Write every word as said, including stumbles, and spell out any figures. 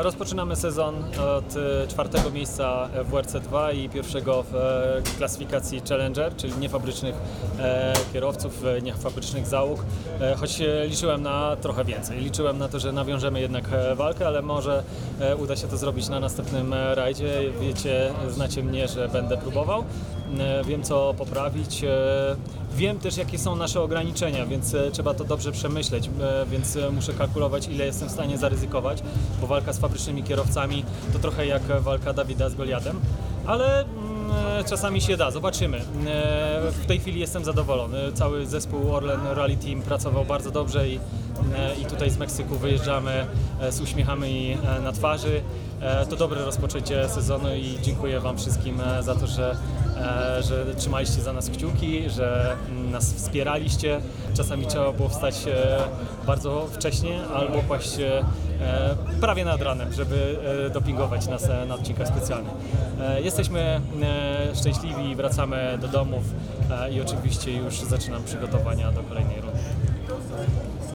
Rozpoczynamy sezon od e, czwartego miejsca w W R C dwa i pierwszego w e, klasyfikacji Challenger, czyli niefabrycznych e, kierowców, e, niefabrycznych załóg, e, choć e, liczyłem na trochę więcej. Liczyłem na to, że nawiążemy jednak e, walkę, ale może e, uda się to zrobić na następnym e, rajdzie. Wiecie, znacie mnie, że będę próbował. E, wiem, co poprawić. E, wiem też, jakie są nasze ograniczenia, więc e, trzeba to dobrze przemyśleć, e, więc e, muszę kalkulować, ile jestem w stanie zaryzykować, bo walka z fabrycznymi kierowcami to trochę jak walka Dawida z Goliatem, ale mm, czasami się da, zobaczymy. E, w tej chwili jestem zadowolony. Cały zespół Orlen Rally Team pracował bardzo dobrze i, e, i tutaj z Meksyku wyjeżdżamy e, z uśmiechami e, na twarzy. E, to dobre rozpoczęcie sezonu i dziękuję Wam wszystkim e, za to, że, e, że trzymaliście za nas kciuki, że mm, nas wspieraliście. Czasami trzeba było wstać e, bardzo wcześnie albo kłaść e, prawie nad ranem, żeby e, dopingować nas e, na odcinkach specjalnych. E, jesteśmy e, szczęśliwi, wracamy do domów e, i oczywiście już zaczynam przygotowania do kolejnej rundy.